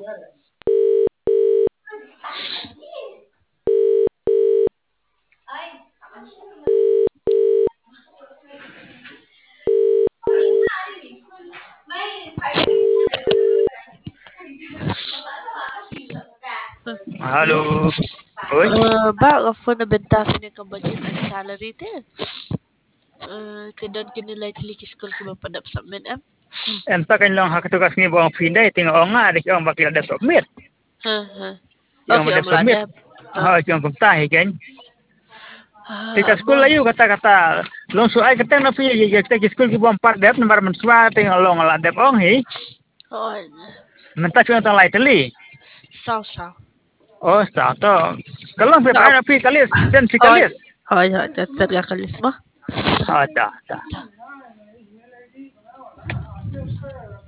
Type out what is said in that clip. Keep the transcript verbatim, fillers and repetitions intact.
Halo. Oi. Uh, ba, ako na bentasan niya ka budget ang salary te. Uh, kedan kini lai tili kiskol ki bapadap submit am. Enta kan lang hakatugas ni buang pindah tinggal onga adik orang bakal ada submit. Ha ha. Yang Okay, ada ang submit. ladap. Ha. Ha, yang kumtah kan. Ah, Tika school abo. layu kata-kata long suai kata na pi ye kita school ki buang part dep nomor mensua tinggal long ala dep ong hi. Oh, Menta cuma tang lai teli. sao sao. Oh, sa to. Kalau pe Sao. pa pi kalis, sen si Hoy. kalis. Hoy, hoy, terga kalis mo. Ha, ta, ta.